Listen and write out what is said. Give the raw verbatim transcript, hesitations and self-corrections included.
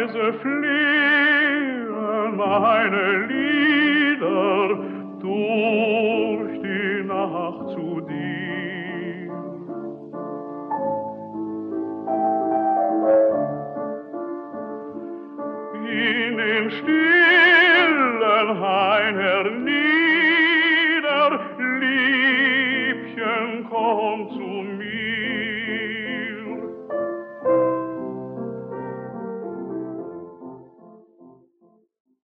leise fliehen meine Lieder durch die Nacht zu dir. In den stillen Hain hernieder, Liebchen, komm zu